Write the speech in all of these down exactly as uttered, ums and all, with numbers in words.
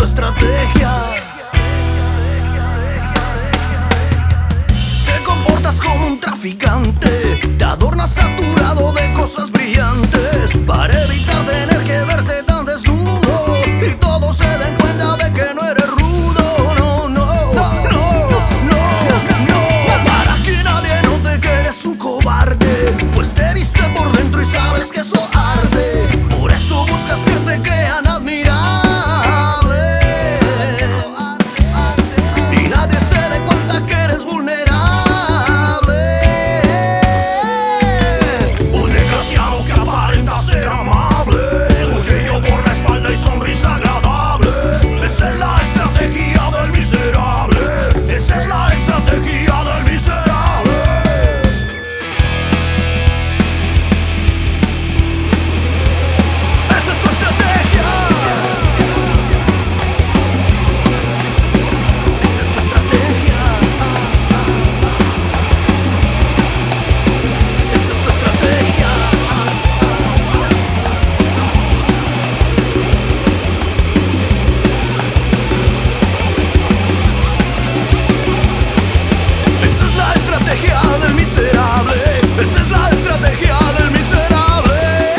tu estrategia. Te comportas como un traficante, te adornas saturado de cosas brillantes para evitar tener que verte tan desnudo y todos se den cuenta de que no eres rudo. No, no, no, no, no, no, para que nadie note que eres un cobarde, pues te viste por dentro y sabes que eso arde. Por eso buscas que te crean admirable y nadie se dé cuenta que eres vulnerable. Un desgraciado que aparenta ser amable, cuchillo por la espalda y sonrisa agradable. Esa es la estrategia del miserable. Esa es la estrategia del miserable. Esa es tu estrategia. Esa es tu estrategia. Esa es tu estrategia. Esa es la estrategia del miserable. Esa es la estrategia del miserable.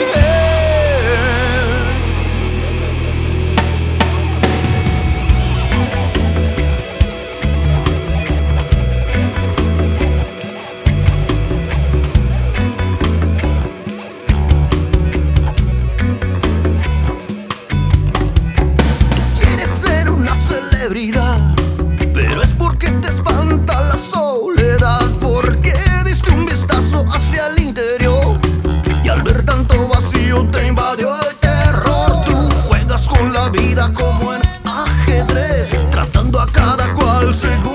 Quieres ser una celebridad, pero es porque te espanta la soledad, porque diste un vistazo hacia el interior y al ver tanto vacío te invadió el terror. Tú juegas con la vida como en ajedrez, tratando a cada cual según